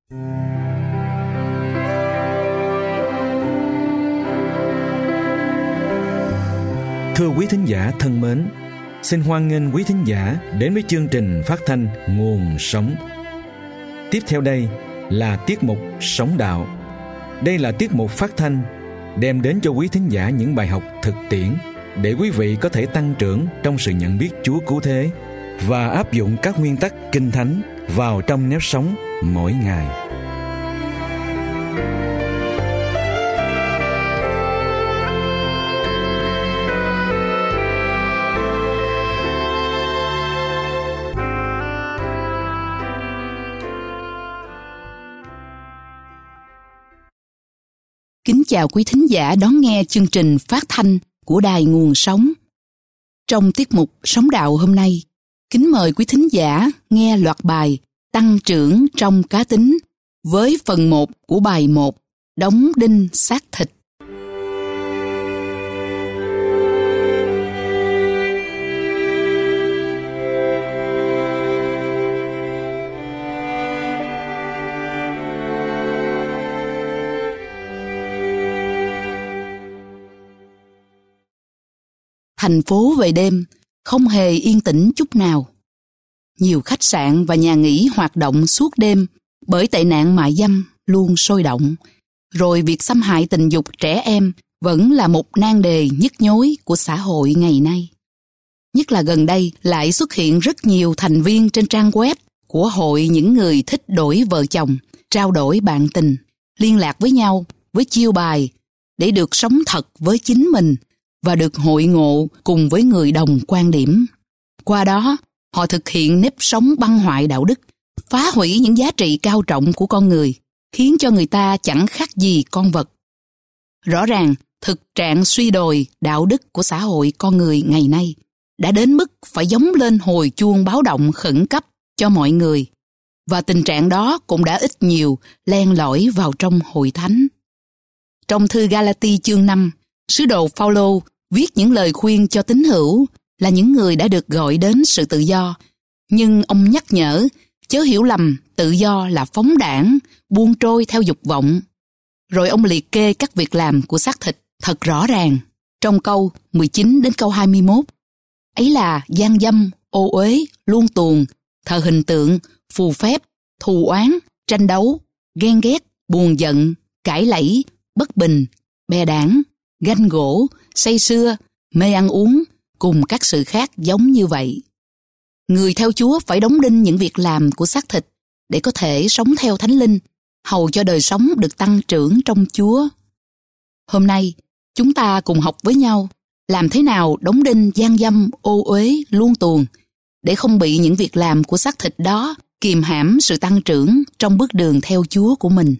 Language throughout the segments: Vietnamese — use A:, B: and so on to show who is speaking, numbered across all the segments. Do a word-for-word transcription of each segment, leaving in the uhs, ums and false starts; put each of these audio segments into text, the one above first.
A: Thưa quý thính giả thân mến, xin hoan nghênh quý thính giả đến với chương trình phát thanh Nguồn Sống. Tiếp theo đây là tiết mục Sống Đạo. Đây là tiết mục phát thanh đem đến cho quý thính giả những bài học thực tiễn để quý vị có thể tăng trưởng trong sự nhận biết Chúa cứu thế và áp dụng các nguyên tắc Kinh Thánh vào trong nếp sống mỗi ngày.
B: Kính chào quý thính giả đón nghe chương trình phát thanh của Đài Nguồn Sống. Trong tiết mục Sống Đạo hôm nay, kính mời quý thính giả nghe loạt bài Tăng trưởng trong cá tính với phần một của bài một, Đóng đinh xác thịt. Thành phố về đêm không hề yên tĩnh chút nào. Nhiều khách sạn và nhà nghỉ hoạt động suốt đêm bởi tệ nạn mại dâm luôn sôi động. Rồi việc xâm hại tình dục trẻ em vẫn là một nan đề nhức nhối của xã hội ngày nay. Nhất là gần đây lại xuất hiện rất nhiều thành viên trên trang web của hội những người thích đổi vợ chồng, trao đổi bạn tình, liên lạc với nhau với chiêu bài để được sống thật với chính mình và được hội ngộ cùng với người đồng quan điểm. Qua đó, họ thực hiện nếp sống băng hoại đạo đức, phá hủy những giá trị cao trọng của con người, khiến cho người ta chẳng khác gì con vật. Rõ ràng, thực trạng suy đồi đạo đức của xã hội con người ngày nay đã đến mức phải gióng lên hồi chuông báo động khẩn cấp cho mọi người, và tình trạng đó cũng đã ít nhiều len lỏi vào trong hội thánh. Trong thư Galati chương năm, sứ đồ Phaolô viết những lời khuyên cho tín hữu là những người đã được gọi đến sự tự do, nhưng ông nhắc nhở chớ hiểu lầm tự do là phóng đãng, buông trôi theo dục vọng. Rồi ông liệt kê các việc làm của xác thịt thật rõ ràng trong câu mười chín đến câu hai mươi mốt. Ấy là gian dâm, ô uế, luông tuồng, thờ hình tượng, phù phép, thù oán, tranh đấu, ghen ghét, buồn giận, cãi lẫy, bất bình, bè đảng, ganh gỗ, say sưa, mê ăn uống, cùng các sự khác giống như vậy. Người theo Chúa phải đóng đinh những việc làm của xác thịt để có thể sống theo Thánh Linh, hầu cho đời sống được tăng trưởng trong Chúa. Hôm nay, chúng ta cùng học với nhau làm thế nào đóng đinh gian dâm, ô uế, luông tuồng để không bị những việc làm của xác thịt đó kìm hãm sự tăng trưởng trong bước đường theo Chúa của mình.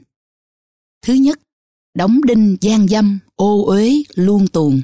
B: Thứ nhất, đóng đinh gian dâm, ô uế, luông tuồng.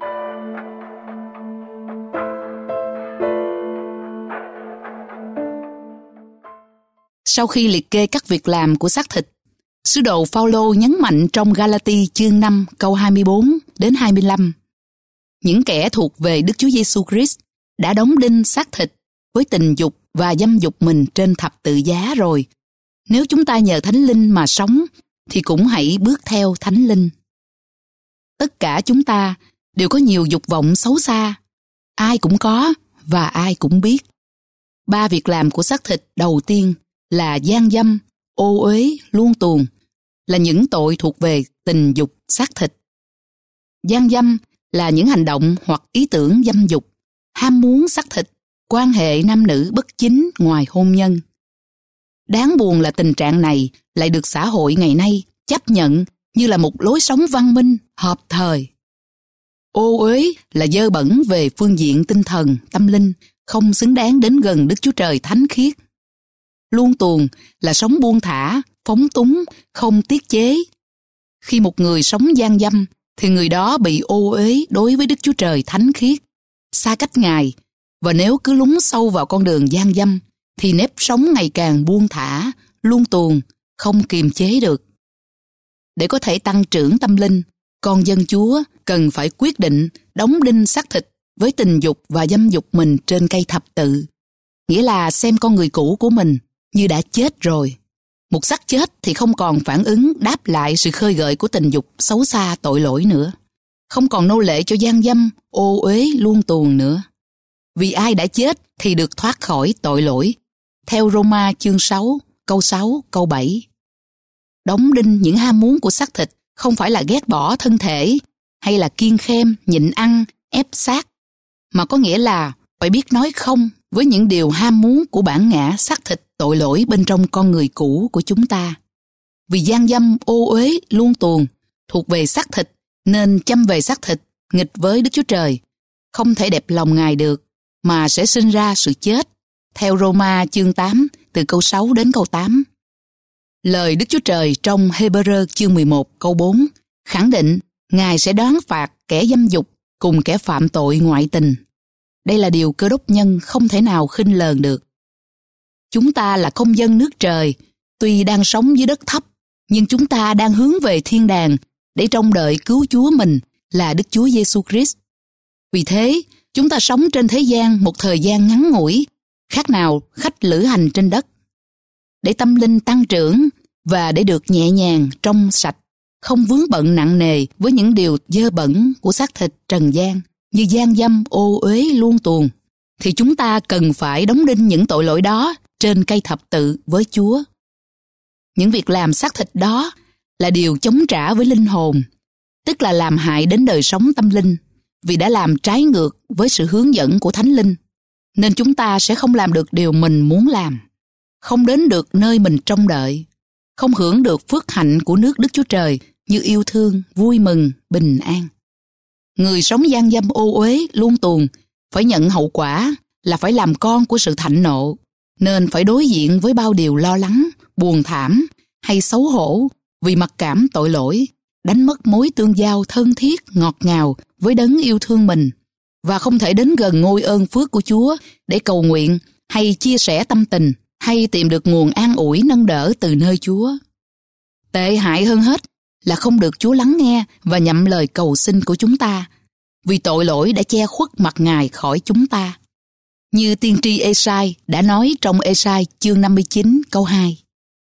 B: Sau khi liệt kê các việc làm của xác thịt, sứ đồ Phaolô nhấn mạnh trong Galati chương năm câu hai mươi bốn đến hai mươi lăm. Những kẻ thuộc về Đức Chúa Giêsu Christ đã đóng đinh xác thịt với tình dục và dâm dục mình trên thập tự giá rồi. Nếu chúng ta nhờ Thánh Linh mà sống, thì cũng hãy bước theo Thánh Linh. Tất cả chúng ta đều có nhiều dục vọng xấu xa. Ai cũng có và ai cũng biết. Ba việc làm của xác thịt đầu tiên là gian dâm, ô uế, luông tuồng, là những tội thuộc về tình dục xác thịt. Gian dâm là những hành động hoặc ý tưởng dâm dục, ham muốn xác thịt, quan hệ nam nữ bất chính ngoài hôn nhân. Đáng buồn là tình trạng này lại được xã hội ngày nay chấp nhận như là một lối sống văn minh, hợp thời. Ô uế là dơ bẩn về phương diện tinh thần, tâm linh, không xứng đáng đến gần Đức Chúa Trời thánh khiết. Luông tuồng là sống buông thả, phóng túng, không tiết chế. Khi một người sống gian dâm, thì người đó bị ô uế đối với Đức Chúa Trời thánh khiết, xa cách Ngài, và nếu cứ lún sâu vào con đường gian dâm, thì nếp sống ngày càng buông thả, luông tuồng, không kiềm chế được. Để có thể tăng trưởng tâm linh, con dân Chúa cần phải quyết định đóng đinh xác thịt với tình dục và dâm dục mình trên cây thập tự. Nghĩa là xem con người cũ của mình như đã chết rồi. một xác chết thì không còn phản ứng đáp lại sự khơi gợi của tình dục xấu xa tội lỗi nữa. Không còn nô lệ cho gian dâm, ô uế luông tuồng nữa. Vì ai đã chết thì được thoát khỏi tội lỗi. Theo Roma chương sáu, câu sáu, câu bảy. Đóng đinh những ham muốn của xác thịt không phải là ghét bỏ thân thể hay là kiêng khem, nhịn ăn, ép xác, mà có nghĩa là phải biết nói không với những điều ham muốn của bản ngã xác thịt tội lỗi bên trong con người cũ của chúng ta. Vì gian dâm, ô uế, luông tuồng thuộc về xác thịt nên chăm về xác thịt, nghịch với Đức Chúa Trời, không thể đẹp lòng Ngài được, mà sẽ sinh ra sự chết. Theo Roma chương tám, từ câu sáu đến câu tám. Lời Đức Chúa Trời trong Hê-bơ-rơ chương mười một câu bốn khẳng định Ngài sẽ đoán phạt kẻ dâm dục cùng kẻ phạm tội ngoại tình. Đây là điều Cơ Đốc nhân không thể nào khinh lờn được. Chúng ta là công dân nước trời, tuy đang sống dưới đất thấp, nhưng chúng ta đang hướng về thiên đàng để trông đợi cứu Chúa mình là Đức Chúa Giêsu Christ. Vì thế, chúng ta sống trên thế gian một thời gian ngắn ngủi, khác nào khách lữ hành trên đất. Để tâm linh tăng trưởng và để được nhẹ nhàng, trong sạch, không vướng bận nặng nề với những điều dơ bẩn của xác thịt trần gian như gian dâm, ô uế, luông tuồng, thì chúng ta cần phải đóng đinh những tội lỗi đó trên cây thập tự với Chúa. Những việc làm xác thịt đó là điều chống trả với linh hồn, tức là làm hại đến đời sống tâm linh, vì đã làm trái ngược với sự hướng dẫn của Thánh Linh, nên chúng ta sẽ không làm được điều mình muốn làm, không đến được nơi mình trông đợi, không hưởng được phước hạnh của nước Đức Chúa Trời như yêu thương, vui mừng, bình an. Người sống gian dâm, ô uế, luông tuồng phải nhận hậu quả là phải làm con của sự thạnh nộ, nên phải đối diện với bao điều lo lắng, buồn thảm hay xấu hổ vì mặc cảm tội lỗi, đánh mất mối tương giao thân thiết, ngọt ngào với đấng yêu thương mình, và không thể đến gần ngôi ơn phước của Chúa để cầu nguyện hay chia sẻ tâm tình hay tìm được nguồn an ủi nâng đỡ từ nơi Chúa. Tệ hại hơn hết là không được Chúa lắng nghe và nhậm lời cầu xin của chúng ta, vì tội lỗi đã che khuất mặt Ngài khỏi chúng ta. Như tiên tri Ê-sai đã nói trong Ê-sai chương năm mươi chín câu hai.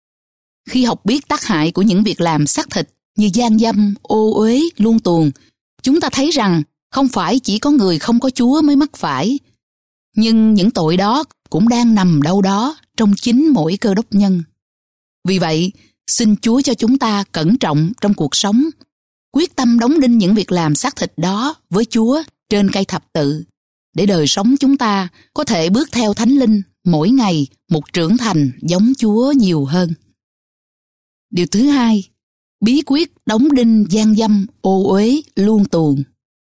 B: Khi học biết tác hại của những việc làm xác thịt như gian dâm, ô uế, luông tuồng, chúng ta thấy rằng không phải chỉ có người không có Chúa mới mắc phải, nhưng những tội đó cũng đang nằm đâu đó trong chính mỗi Cơ Đốc nhân. Vì vậy, xin Chúa cho chúng ta cẩn trọng trong cuộc sống, quyết tâm đóng đinh những việc làm xác thịt đó với Chúa trên cây thập tự, để đời sống chúng ta có thể bước theo Thánh Linh mỗi ngày một trưởng thành giống Chúa nhiều hơn. Điều thứ hai, bí quyết đóng đinh gian dâm, ô uế, luông tuồng.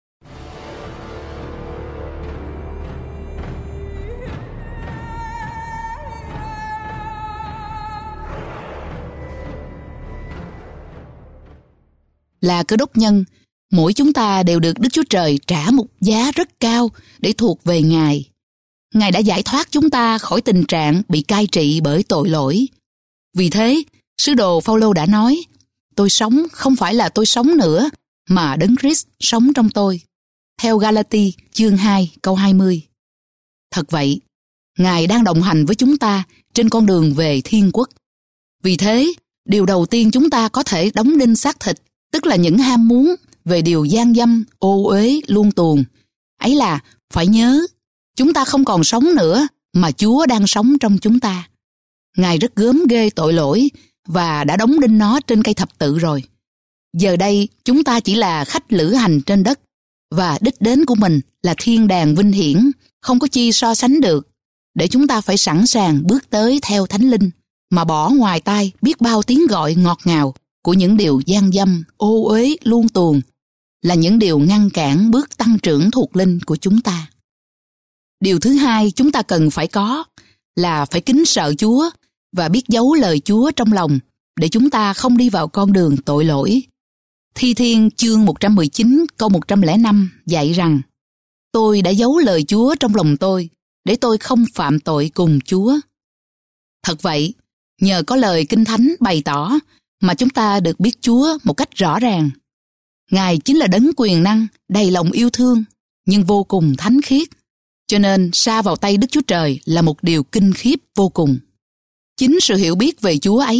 B: Là Cơ Đốc nhân, mỗi chúng ta đều được Đức Chúa Trời trả một giá rất cao để thuộc về Ngài. Ngài đã giải thoát chúng ta khỏi tình trạng bị cai trị bởi tội lỗi. Vì thế, sứ đồ Phao-lô đã nói, tôi sống không phải là tôi sống nữa, mà Đấng Christ sống trong tôi. Theo Ga-la-ti chương hai câu hai mươi. Thật vậy, Ngài đang đồng hành với chúng ta trên con đường về thiên quốc. Vì thế, điều đầu tiên chúng ta có thể đóng đinh xác thịt, tức là những ham muốn về điều gian dâm, ô uế, luông tuồng, ấy là phải nhớ, chúng ta không còn sống nữa, mà Chúa đang sống trong chúng ta. Ngài rất gớm ghê tội lỗi và đã đóng đinh nó trên cây thập tự rồi. Giờ đây, chúng ta chỉ là khách lữ hành trên đất, và đích đến của mình là thiên đàng vinh hiển, không có chi so sánh được, để chúng ta phải sẵn sàng bước tới theo Thánh Linh, mà bỏ ngoài tai biết bao tiếng gọi ngọt ngào của những điều gian dâm, ô uế, luông tuồng, là những điều ngăn cản bước tăng trưởng thuộc linh của chúng ta. Điều thứ hai chúng ta cần phải có là phải kính sợ Chúa và biết giấu lời Chúa trong lòng để chúng ta không đi vào con đường tội lỗi. Thi Thiên chương một trăm mười chín câu một trăm lẻ năm dạy rằng: Tôi đã giấu lời Chúa trong lòng tôi để tôi không phạm tội cùng Chúa. Thật vậy, nhờ có lời Kinh Thánh bày tỏ mà chúng ta được biết Chúa một cách rõ ràng. Ngài chính là đấng quyền năng, đầy lòng yêu thương, nhưng vô cùng thánh khiết, cho nên sa vào tay Đức Chúa Trời là một điều kinh khiếp vô cùng. Chính sự hiểu biết về Chúa ấy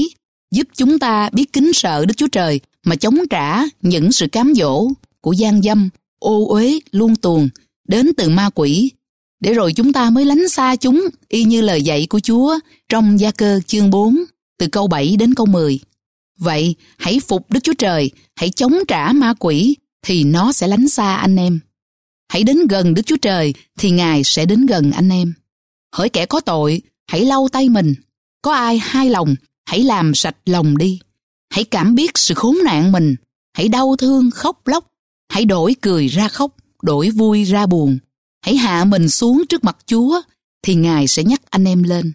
B: giúp chúng ta biết kính sợ Đức Chúa Trời mà chống trả những sự cám dỗ của gian dâm, ô uế, luông tuồng đến từ ma quỷ, để rồi chúng ta mới lánh xa chúng y như lời dạy của Chúa trong Gia-cơ chương bốn từ câu bảy đến câu mười. Vậy hãy phục Đức Chúa Trời, hãy chống trả ma quỷ thì nó sẽ lánh xa anh em. Hãy đến gần Đức Chúa Trời thì Ngài sẽ đến gần anh em. Hỡi kẻ có tội, hãy lau tay mình. Có ai hai lòng, hãy làm sạch lòng đi. Hãy cảm biết sự khốn nạn mình. Hãy đau thương khóc lóc. Hãy đổi cười ra khóc, đổi vui ra buồn. Hãy hạ mình xuống trước mặt Chúa, thì Ngài sẽ nhắc anh em lên.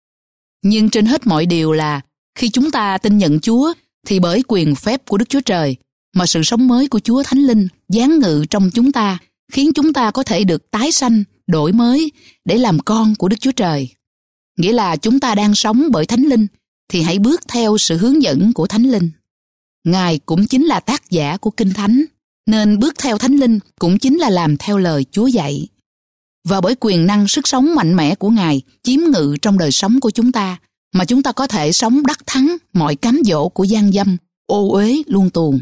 B: Nhưng trên hết mọi điều là, khi chúng ta tin nhận Chúa, thì bởi quyền phép của Đức Chúa Trời, mà sự sống mới của Chúa Thánh Linh giáng ngự trong chúng ta, khiến chúng ta có thể được tái sanh, đổi mới để làm con của Đức Chúa Trời. Nghĩa là chúng ta đang sống bởi Thánh Linh, thì hãy bước theo sự hướng dẫn của Thánh Linh. Ngài cũng chính là tác giả của Kinh Thánh, nên bước theo Thánh Linh cũng chính là làm theo lời Chúa dạy. Và bởi quyền năng sức sống mạnh mẽ của Ngài chiếm ngự trong đời sống của chúng ta, mà chúng ta có thể sống đắc thắng mọi cám dỗ của gian dâm, ô uế, luông tuồng.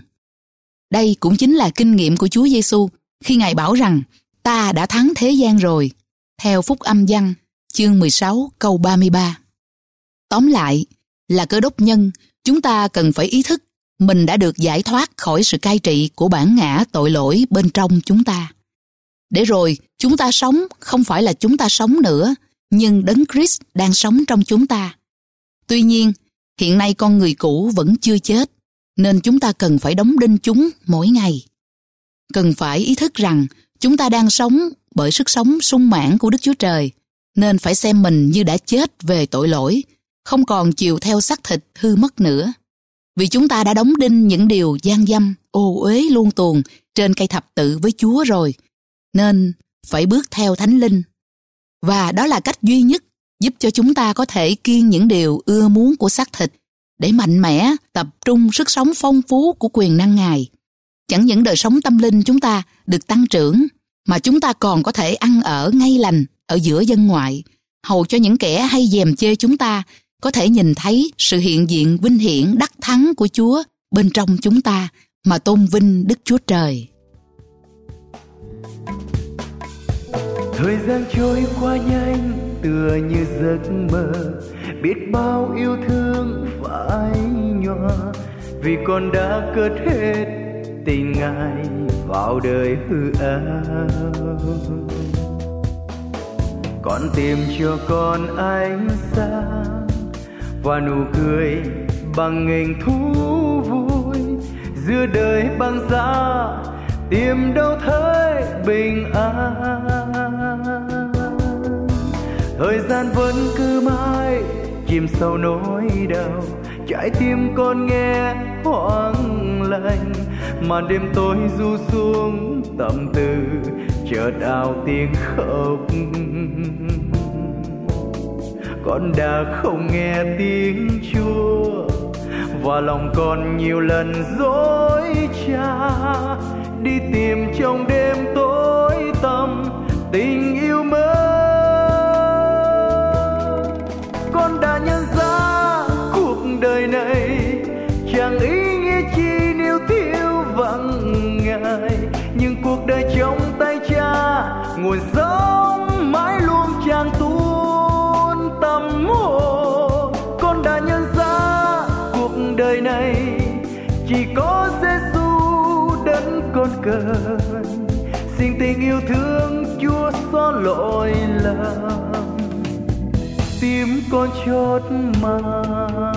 B: Đây cũng chính là kinh nghiệm của Chúa Giêsu khi Ngài bảo rằng ta đã thắng thế gian rồi, theo Phúc Âm Giăng, chương mười sáu câu ba mươi ba. Tóm lại, là Cơ Đốc nhân, chúng ta cần phải ý thức mình đã được giải thoát khỏi sự cai trị của bản ngã tội lỗi bên trong chúng ta. Để rồi, chúng ta sống không phải là chúng ta sống nữa, nhưng Đấng Christ đang sống trong chúng ta. Tuy nhiên, hiện nay con người cũ vẫn chưa chết, nên chúng ta cần phải đóng đinh chúng mỗi ngày. Cần phải ý thức rằng chúng ta đang sống bởi sức sống sung mãn của Đức Chúa Trời, nên phải xem mình như đã chết về tội lỗi, không còn chiều theo xác thịt hư mất nữa. Vì chúng ta đã đóng đinh những điều gian dâm, ô uế luông tuồng trên cây thập tự với Chúa rồi, nên phải bước theo Thánh Linh. Và đó là cách duy nhất giúp cho chúng ta có thể kiêng những điều ưa muốn của xác thịt, để mạnh mẽ tập trung sức sống phong phú của quyền năng Ngài. Chẳng những đời sống tâm linh chúng ta được tăng trưởng, mà chúng ta còn có thể ăn ở ngay lành ở giữa dân ngoại, hầu cho những kẻ hay dèm chê chúng ta có thể nhìn thấy sự hiện diện vinh hiển đắc thắng của Chúa bên trong chúng ta, mà tôn vinh Đức Chúa Trời.
C: Thời gian trôi qua nhanh tựa như giấc mơ, biết bao yêu thương phai nhòa, vì con đã cất hết tình Ngài vào đời hư ảo. Con tìm cho con ánh sáng và nụ cười bằng nghênh thú vui, giữa đời băng giá tìm đâu thấy bình an. Thời gian vẫn cứ mãi chìm sâu nỗi đau, trái tim con nghe hoang lạnh, màn đêm tối ru xuống tâm tư chợt ào tiếng khóc. Con đã không nghe tiếng Chúa, và lòng con nhiều lần dối trá, đi tìm trong đêm tối tăm tình yêu mới. Con đã nhận ra cuộc đời này chẳng ý nghĩa chi nếu thiếu vắng Ngài, nhưng cuộc đời trong tay Cha nguồn sống mãi luôn tràn tuôn tâm hồn. Con đã nhận ra cuộc đời này chỉ có Giêsu đấng con cần, xin tình yêu thương Chúa xóa lỗi lầm, tim con chót mà.